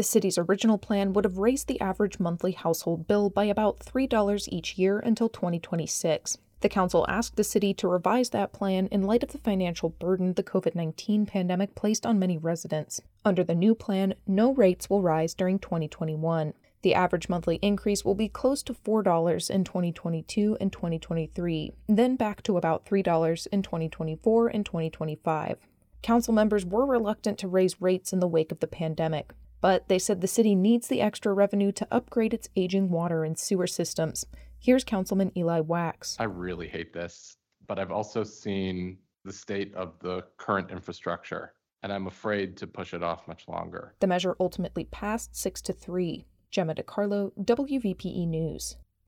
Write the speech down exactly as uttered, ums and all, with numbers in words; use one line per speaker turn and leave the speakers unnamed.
The city's original plan would have raised the average monthly household bill by about three dollars each year until twenty twenty-six. The council asked the city to revise that plan in light of the financial burden the covid nineteen pandemic placed on many residents. Under the new plan, no rates will rise during twenty twenty-one. The average monthly increase will be close to four dollars in twenty twenty-two and twenty twenty-three, then back to about three dollars in twenty twenty-four and twenty twenty-five. Council members were reluctant to raise rates in the wake of the pandemic, but they said the city needs the extra revenue to upgrade its aging water and sewer systems. Here's Councilman Eli Wax.
I really hate this, but I've also seen the state of the current infrastructure, and I'm afraid to push it off much longer.
The measure ultimately passed six to three. Gemma DiCarlo, W V P E News.